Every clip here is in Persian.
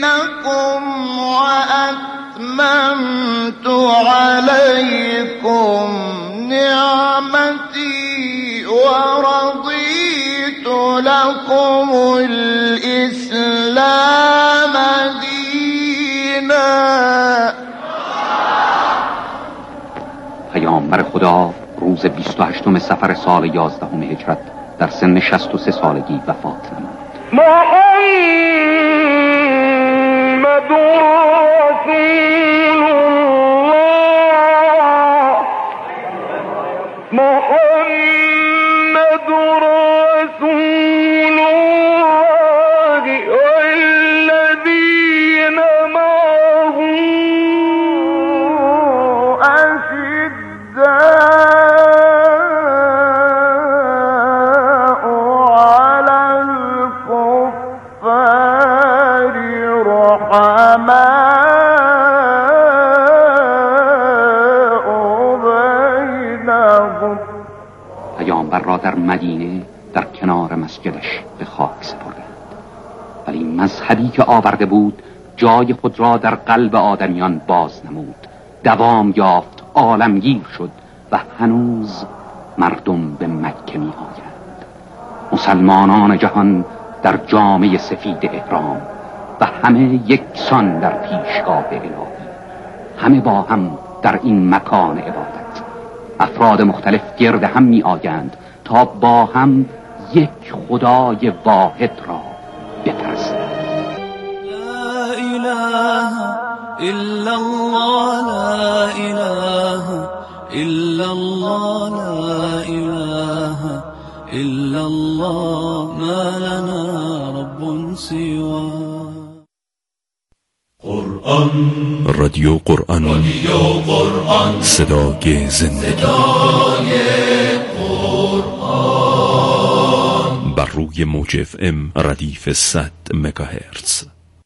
دينكم وأتممت عليكم نعمتي ورضيت لكم الإسلام دينا. پیامبر خدا روز 28 صفر سال 11 هجرت در سن 63 سالگی وفات نمود. محمد رسول الله، محمد رسول الله والذين معه أشداء على الكفار رحماء بينهم. پیامبر را در مدینه در کنار مسجدش به خاک سپردند، ولی مذهبی که آورده بود جای خود را در قلب آدمیان باز نمود، دوام یافت، عالمگیر شد و هنوز مردم به مکه می آیند. مسلمانان جهان در جامه سفید احرام و همه یکسان در پیشگاه الهی، همه با هم در این مکان عبادت. افراد مختلف گرد هم می آیند تا با هم یک خدای واحد را بپرستند. لا اله الا الله، لا اله الا الله، لا اله الا الله، ما لنا رب سواه. رادیو قرآن، صدای زندگی، بر روی موج FM ردیف 100 مگاهرتز.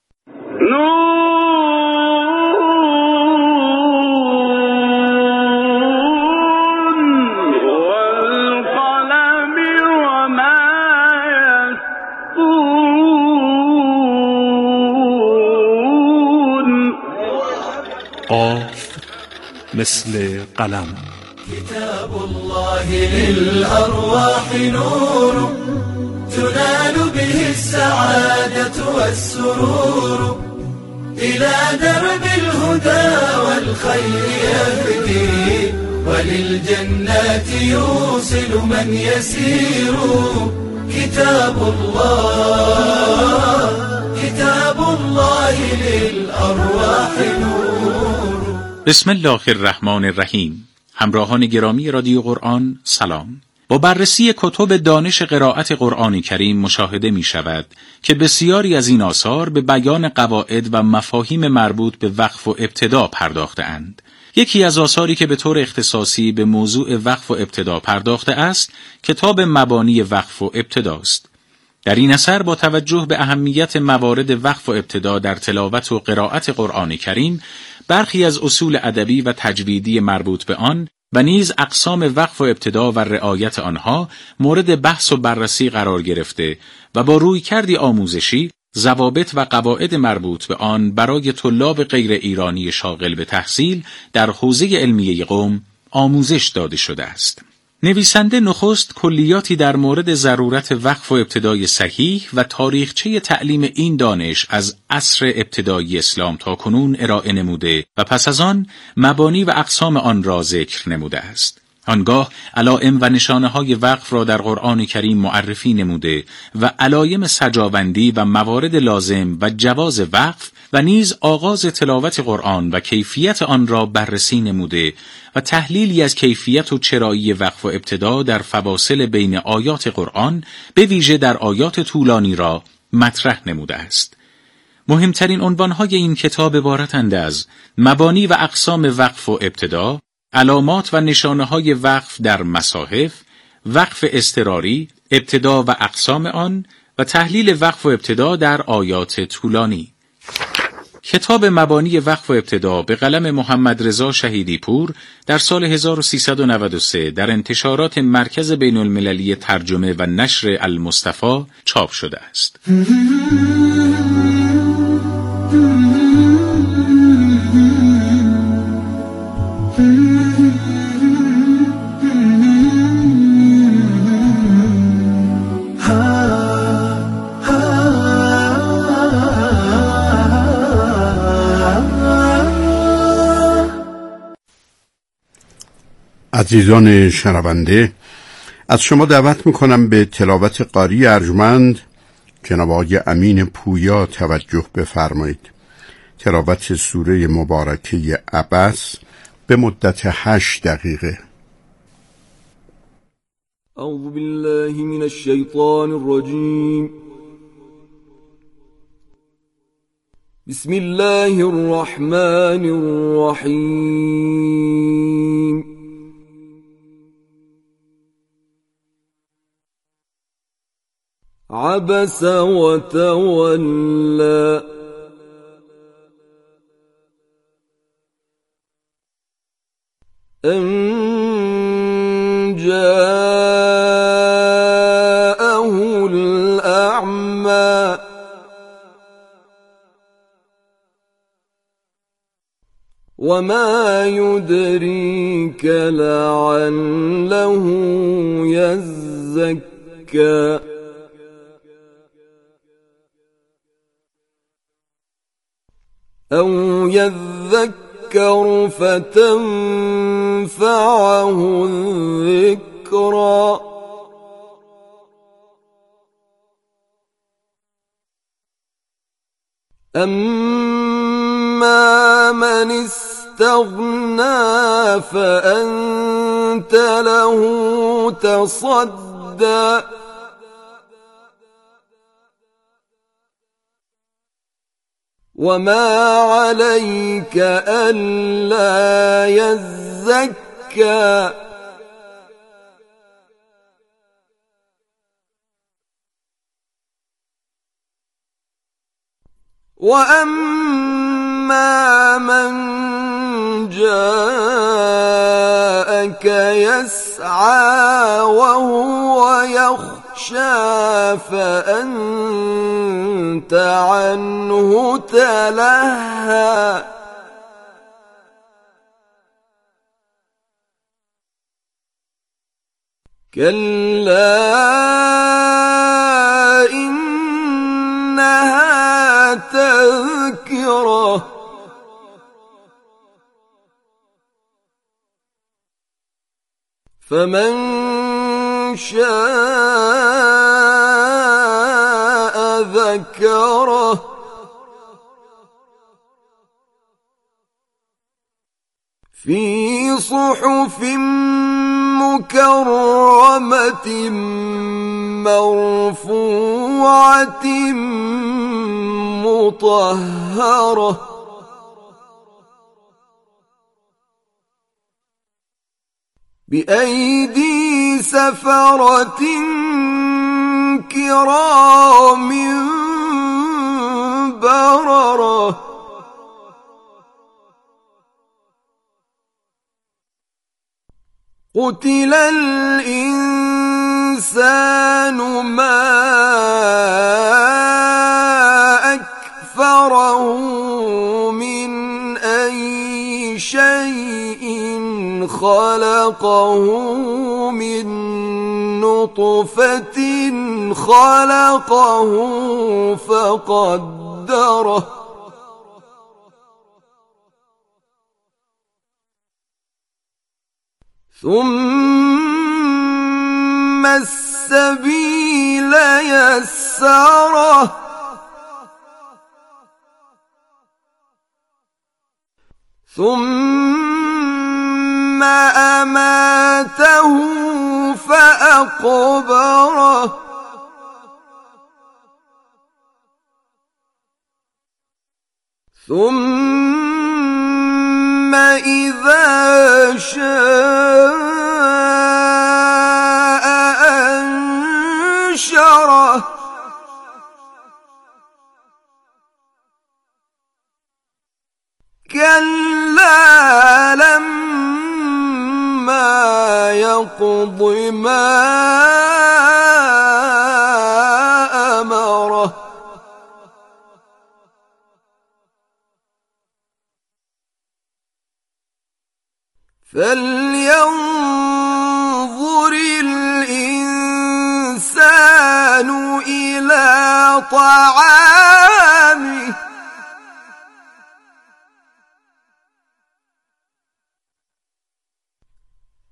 قاف مثل قلم. كتاب الله للأرواح نور تنال به السعادة والسرور إلى درب الهدى والخير يهدي وللجنات يوصل من يسير. كتاب الله، كتاب الله للأرواح نور. بسم الله الرحمن الرحیم. همراهان گرامی رادیو قرآن سلام. با بررسی کتب دانش قرائت قرآن کریم مشاهده می شود که بسیاری از این آثار به بیان قواعد و مفاهیم مربوط به وقف و ابتدا پرداخته اند. یکی از آثاری که به طور اختصاصی به موضوع وقف و ابتدا پرداخته است کتاب مبانی وقف و ابتدا است. در این اثر با توجه به اهمیت موارد وقف و ابتدا در تلاوت و قرائت قرآن کریم، برخی از اصول ادبی و تجویدی مربوط به آن و نیز اقسام وقف و ابتدا و رعایت آنها مورد بحث و بررسی قرار گرفته و با رویکردی آموزشی ضوابط و قواعد مربوط به آن برای طلاب غیر ایرانی شاغل به تحصیل در حوزه علمیه قم آموزش داده شده است. نویسنده نخست کلیاتی در مورد ضرورت وقف و ابتدای صحیح و تاریخچه تعلیم این دانش از عصر ابتدایی اسلام تا کنون ارائه نموده و پس از آن مبانی و اقسام آن را ذکر نموده است. آنگاه علائم و نشانه‌های وقف را در قرآن کریم معرفی نموده و علایم سجاوندی و موارد لازم و جواز وقف و نیز آغاز تلاوت قرآن و کیفیت آن را بررسی نموده و تحلیلی از کیفیت و چرایی وقف و ابتدا در فواصل بین آیات قرآن به ویژه در آیات طولانی را مطرح نموده است. مهمترین عنوانهای این کتاب عبارتند از مبانی و اقسام وقف و ابتدا، علامات و نشانه‌های وقف در مصاحف، وقف اضطراری، ابتدا و اقسام آن و تحلیل وقف و ابتدا در آیات طولانی. کتاب مبانی وقف و ابتدا به قلم محمد رضا شهیدی پور در سال 1393 در انتشارات مرکز بین المللی ترجمه و نشر المصطفی چاپ شده است. عزیزان شنونده، از شما دعوت میکنم به تلاوت قاری ارجمند جناب آقای امین پویا توجه بفرمایید. تلاوت سوره مبارکه عبس به مدت 8 دقیقه. اعوذ بالله من الشیطان الرجیم. بسم الله الرحمن الرحیم. عبس وتولى أن جاءه الأعمى وما يدريك لعله يزكى أو يذكر فتنفعه الذكرى أما من استغنى فأنت له تصدى وما عليك ألا يزكى وأما من جاءك يسعى وهو يخشى فأنت عنه تلهى كلا إنها تذكرة فمن شاء ذكره في صحف مكرمة مرفوعة مطهرة بأيدي سفرة كرام بررة قتل الإنسان ما أكفره من أي شيء خلقه من نطفة خلقه فقدره ثم السبيل يسره ثم أماته فأقبره ثم إذا شاء أنشره كلا لما يقض ما أمره فلينظر الإنسان إلى طعامه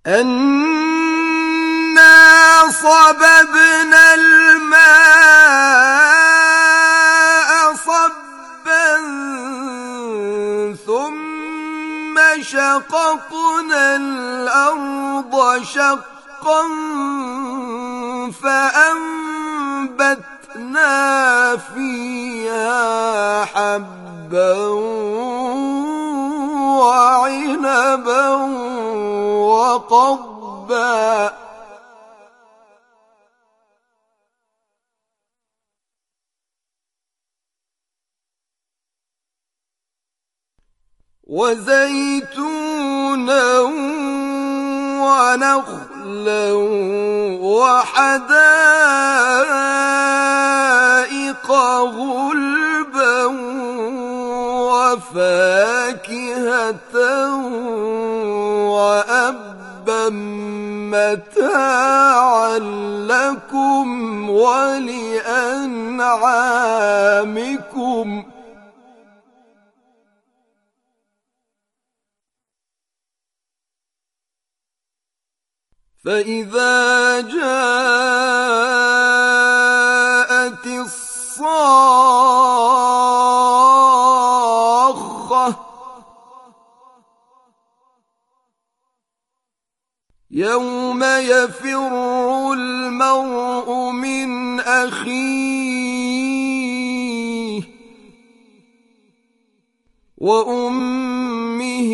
أنا صببنا الماء صبا ثم شققنا الأرض شقا فأنبتنا فيها حبا وعنبا وقضبا وزيتونا ونخلا وحدائق غلبا وفاكهة وأبا متاعا لكم ولأنعامكم فإذا جاءت الصاخة يوم يفر المرء من أخيه وأمه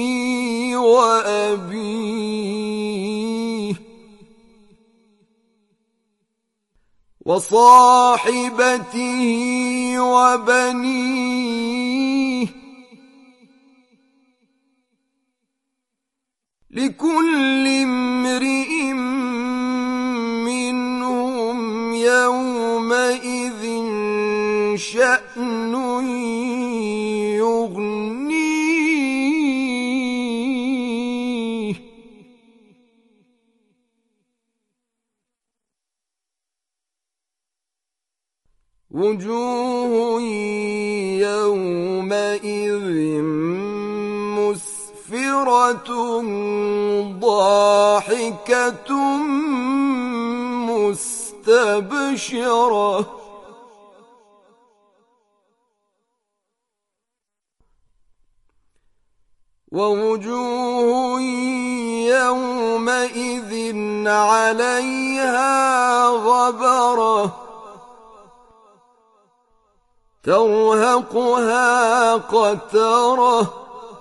وأبيه وصاحبته وبنيه لكل امرئ منهم يومئذ شأن يغنيه وجوه يومئذ مسفرة ضاحكة مستبشرة ووجوه يومئذ عليها غبرة ترهقها قترة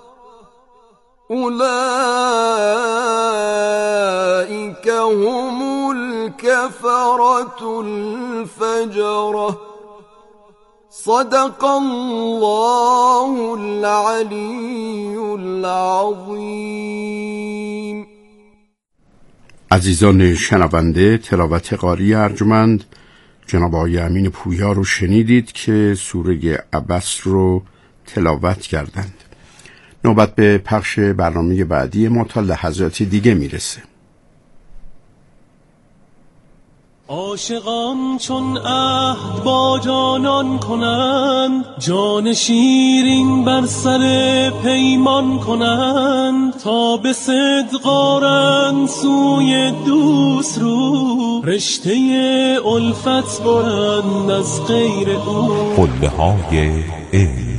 أولئك هم الكفرة الفجرة صدق الله العلي العظیم. عزیزان شنونده، تلاوت قاری ارجمند جناب آقای امین پویا رو شنیدید که سوره عبس رو تلاوت کردند. نوبت به پخش برنامه بعدی ما تا لحظاتی دیگه میرسه. عاشقان چون عهد با جانان کنند، جان شیرین بر سر پیمان کنند، تا به صدق آرند سوی دوست رو، رشته الفت برند از غیر او. قله های علم.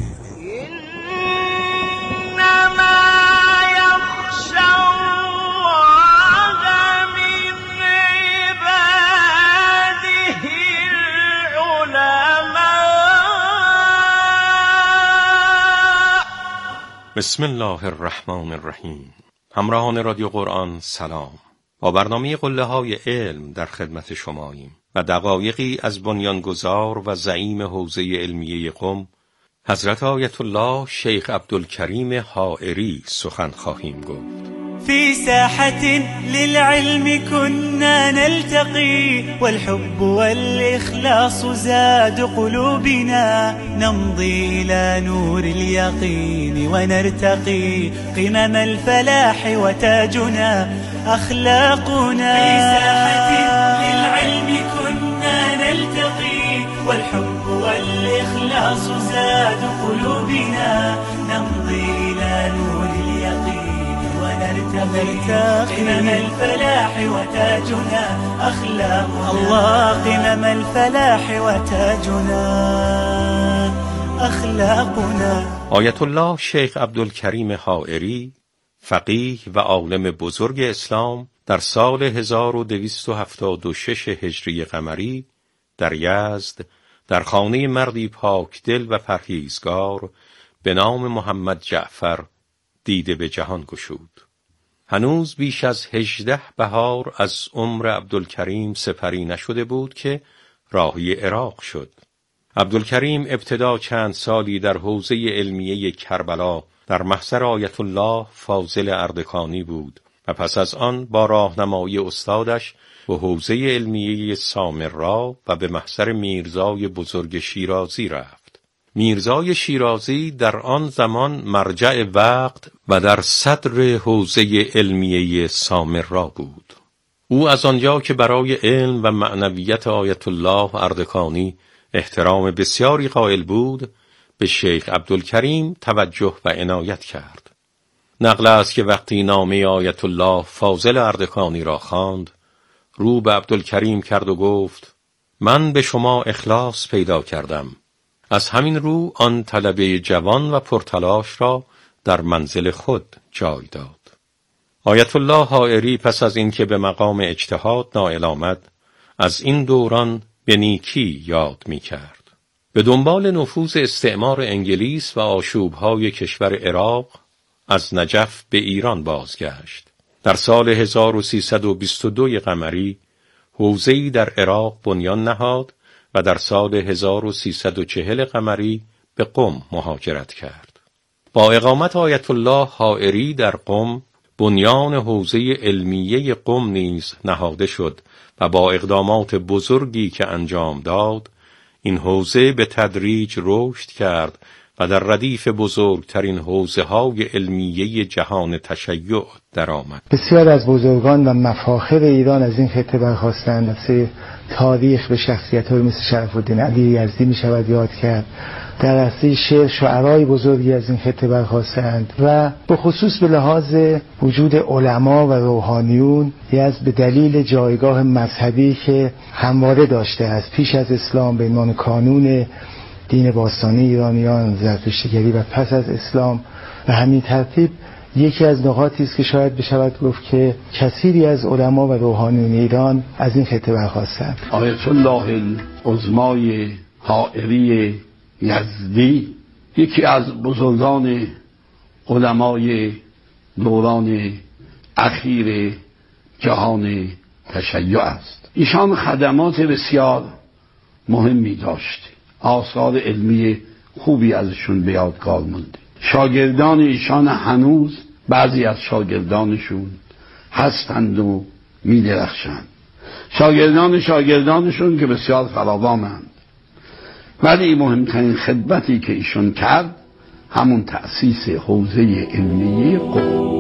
بسم الله الرحمن الرحیم. همراهان رادیو قرآن سلام. با برنامه قله های علم در خدمت شماییم و دقایقی از بنیانگذار و زعیم حوزه علمیه قم حضرت آیت الله شیخ عبدالکریم حائری سخن خواهیم گفت. في ساحة للعلم كنا نلتقي، والحب والإخلاص زاد قلوبنا، نمضي إلى نور اليقين ونرتقي قمم الفلاح وتاجنا أخلاقنا. في ساحة للعلم كنا نلتقي، والحب والإخلاص زاد قلوبنا، نمضي إلى نور اليقين ونرتقي نرتقي قمم الفلاح وتاجنا أخلاقنا. الله قمم الفلاح وتاجنا أخلاقنا. آیت الله شیخ عبدالکریم حائری، فقیه و عالم بزرگ اسلام، در سال 1276 هجری قمری در یزد در خانه مردی پاک دل و پرهیزگار به نام محمد جعفر دیده به جهان گشود. هنوز بیش از 18 بهار از عمر عبدالکریم سپری نشده بود که راهی عراق شد. عبدالکریم ابتدا چند سالی در حوزه علمیه کربلا در محضر آیت الله فاضل اردکانی بود و پس از آن با راهنمایی استادش به حوزه علمیه سامرا و به محضر میرزای بزرگ شیرازی رفت. میرزای شیرازی در آن زمان مرجع وقت و در صدر حوزه علمیه سامرا بود. او از آنجا که برای علم و معنویت آیت الله اردکانی احترام بسیاری قائل بود، به شیخ عبدالکریم توجه و عنایت کرد. نقل است که وقتی نامه آیت الله فاضل اردکانی را خواند، رو به عبدالکریم کرد و گفت: من به شما اخلاص پیدا کردم. از همین رو آن طلبه جوان و پرتلاش را در منزل خود جای داد. آیت الله حائری پس از اینکه به مقام اجتهاد نائل آمد، از این دوران به نیکی یاد می کرد. به دنبال نفوذ استعمار انگلیس و آشوب‌های کشور عراق از نجف به ایران بازگشت. در سال 1322 قمری حوزه‌ای در عراق بنیان نهاد و در سال 1340 قمری به قم مهاجرت کرد. با اقامت آیت الله حائری در قم، بنیان حوزه علمیه قم نیز نهاده شد و با اقدامات بزرگی که انجام داد، این حوزه به تدریج رشد کرد و در ردیف بزرگترین حوزه‌های علمیه جهان تشیع درآمد. بسیار از بزرگان و مفاخر ایران از این خطه برخاستند. از تاریخ به شخصیت‌هایی مثل شرف الدین علی یزدی می شود یاد کرد. در عرصه شعر شاعرای بزرگی از این خطه برخاستند و به خصوص به لحاظ وجود علما و روحانیون یزد به دلیل جایگاه مذهبی که همواره داشته است پیش از اسلام به عنوان کانون دین باستانی ایرانیان، زرتشتیگری و پس از اسلام، و همین ترتیب یکی از نقاطی است که شاید بشود گفت که کثیری از علما و روحانیون ایران از این خطه برخاستند. آیت الله العظمای حائری یزدی یکی از بزرگان علمای دوران اخیر جهان تشیع است. ایشان خدمات بسیار مهمی داشت. آثار علمی خوبی ازشون به یادگار مونده. شاگردان ایشان هنوز بعضی از شاگردانشون هستند و می‌درخشند. شاگردانشون که بسیار فراوانند. ولی مهمترین خدمتی که ایشون کرد همون تأسیس حوزه علمیه قم.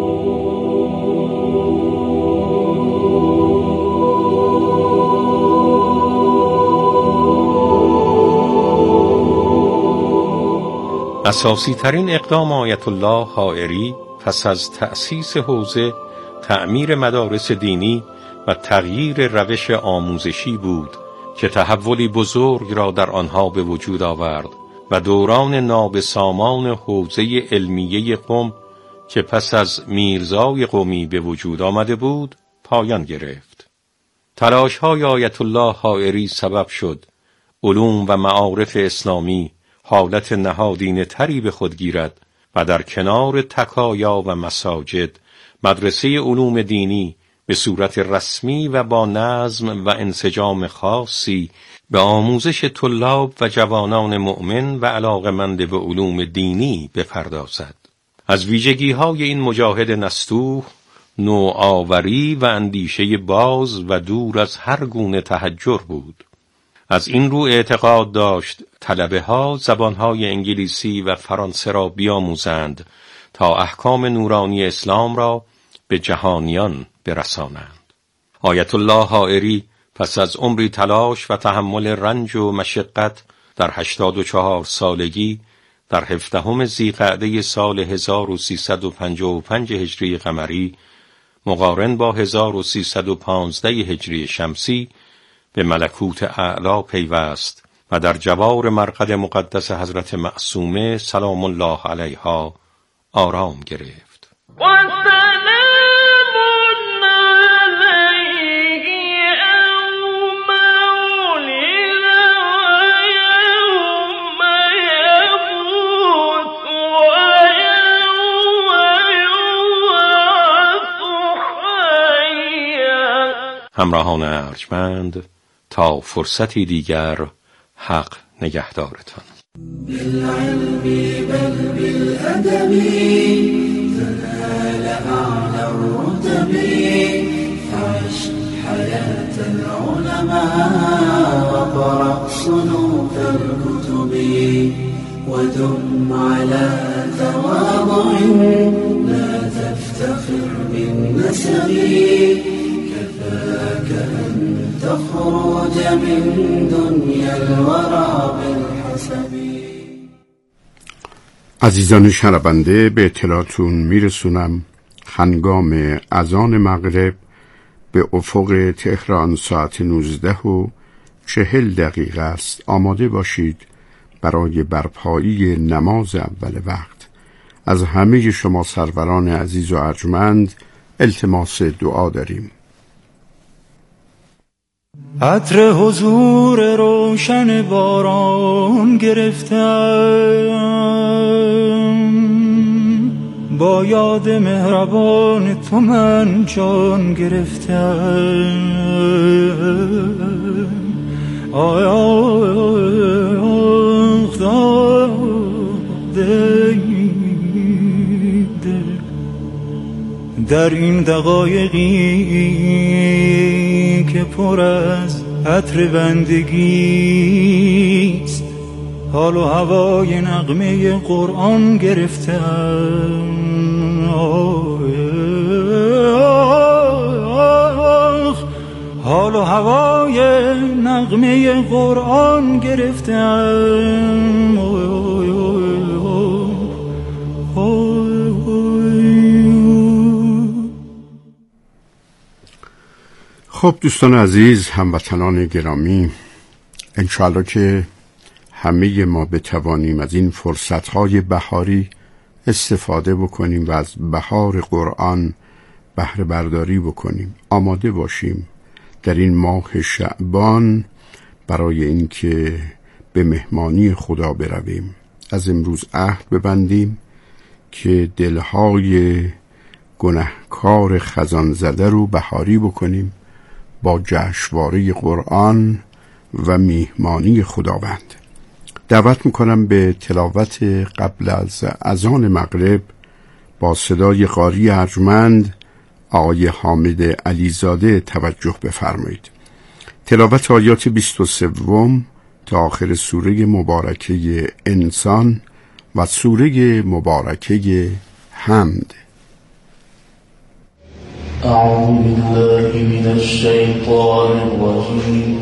اساسی ترین اقدام آیت الله حائری پس از تأسیس حوزه تعمیر مدارس دینی و تغییر روش آموزشی بود که تحولی بزرگ را در آنها به وجود آورد و دوران نابسامان حوزه علمیه قم که پس از میرزای قمی به وجود آمده بود پایان گرفت. تلاش‌های آیت الله حائری سبب شد علوم و معارف اسلامی حالت نهادینه تری به خود گیرد و در کنار تکایا و مساجد مدرسه علوم دینی به صورت رسمی و با نظم و انسجام خاصی به آموزش طلاب و جوانان مؤمن و علاقمند به علوم دینی بپردازد. از ویژگی‌های این مجاهد نستوه نوآوری و اندیشه باز و دور از هر گونه تحجر بود. از این رو اعتقاد داشت طلبه‌ها زبان‌های انگلیسی و فرانسه را بیاموزند تا احکام نورانی اسلام را به جهانیان برسانند. آیت الله حائری پس از عمری تلاش و تحمل رنج و مشقت در 84 سالگی در 17 ذیقعده سال 1355 هجری قمری مقارن با 1315 هجری شمسی به ملکوت اعلی پیوست و در جوار مرقد مقدس حضرت معصومه سلام الله علیها آرام گرفت. همراهان ارجمند، تا فرصتی دیگر حق نگهدارتان. بالعلم بل بالأدب تنال أعلى الرتب فعش حياة العلماء وقرأ صنوف الكتب ودم على تواضع لا تفتخر بالنسب كفاك أن تخرج من دنيا الورى بالحسب. عزیزان شنونده، به اطلاعتون میرسونم هنگام اذان مغرب به افق تهران ساعت 19:40 است. آماده باشید برای برپایی نماز اول وقت. از همه شما سروران عزیز و ارجمند التماس دعا داریم. عطر حضور روشن باران گرفتم، با یاد مهربان تو من جان گرفتم. آیاخ داده در این دقایقی که پر از عطر بندگیست، حال و هوای نغمه قرآن گرفتم. حال و هوای نغمه قرآن گرفتم. خب دوستان عزیز، هموطنان گرامی، انشاءالله که همه ما بتوانیم از این فرصتهای بهاری استفاده بکنیم و از بهار قرآن بهره برداری بکنیم. آماده باشیم در این ماه شعبان برای اینکه به مهمانی خدا برویم. از امروز عهد ببندیم که دلهای گنهکار خزان زده رو بهاری بکنیم با جشنواره قرآن و میهمانی خداوند. دعوت میکنم به تلاوت قبل از اذان مغرب با صدای قاری ارجمند آقای حامد علیزاده توجه بفرمایید. تلاوت آیات 23 تا آخر سوره مبارکه انسان و سوره مبارکه حمد. أعوذ بالله من الشيطان الرجيم.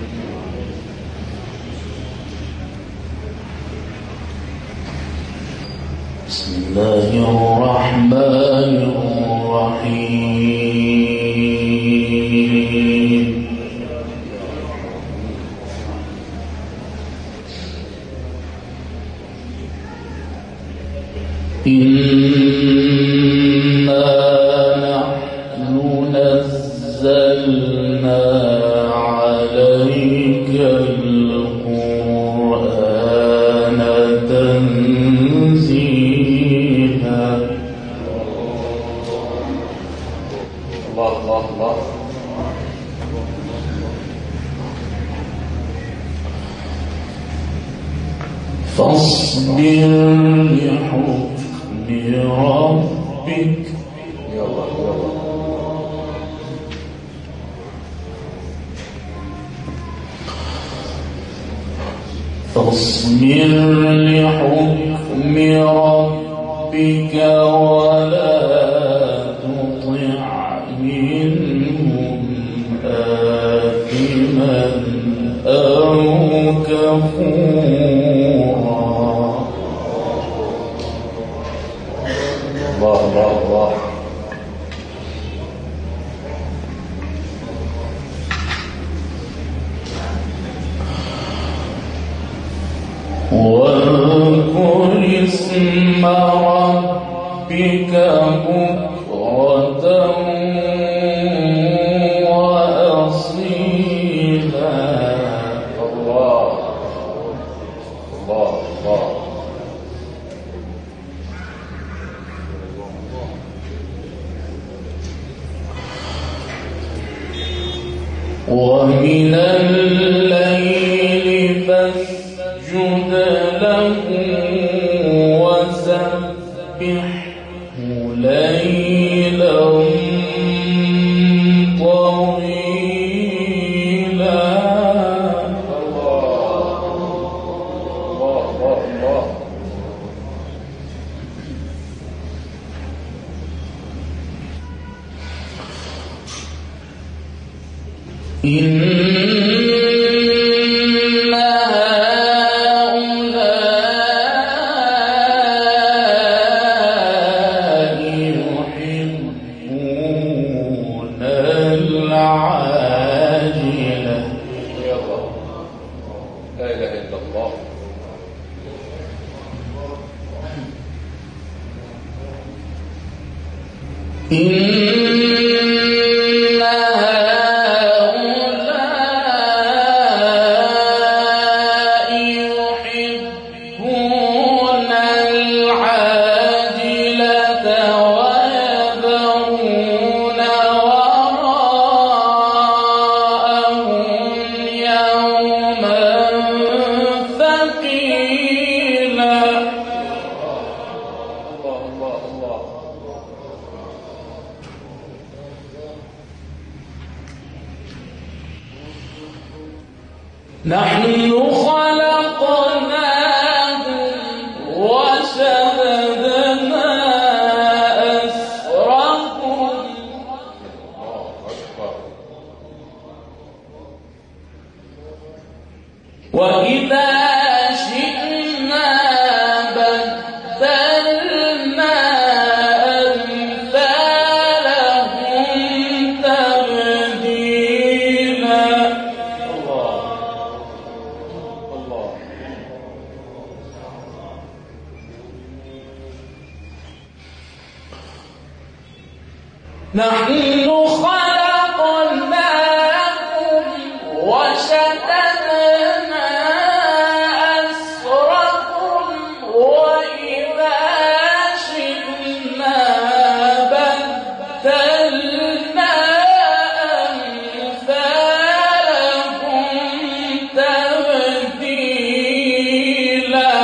بسم الله الرحمن الرحيم. نزلنا عليك القرآن تنزيلا. الله الله الله. فاصبر لحكم ربك. يا الله يا الله. فاصبر لحكم ربك ولا تطع منهم آثما أو كفورا. واذكر اسم ربك بكرة وأصيلا. الله الله الله. ومن الليل فاسجد له وسبحه ليلا طويلا. الله الله الله. إن هؤلاء يحبون العاجلة. يا الله لا إله إلا الله. نحن خلقناهم وشددنا أسرهم وإذا شئنا بدلنا أمثالهم تبديلا. نحن خلقناكم وشددنا أسركم وإذا شئنا بدلنا أمثالكم تبديلا.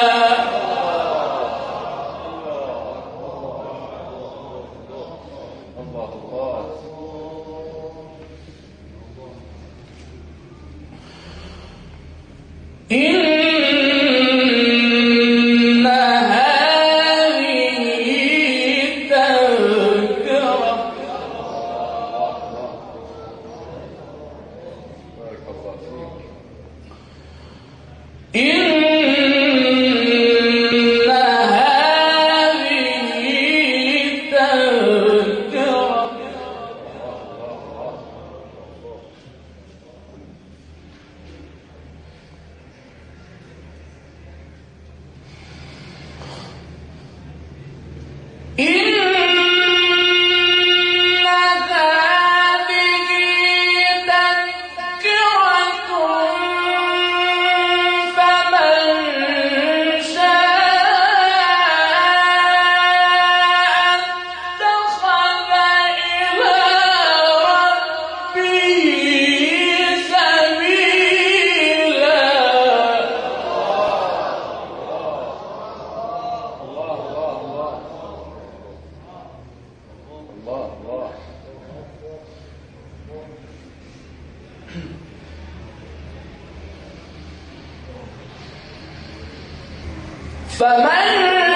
إن هذه تذكرة. إن هذه تذكرة. إن هذه تذكرة فمن شاء اتخذ إلى ربه سبيلا. فمن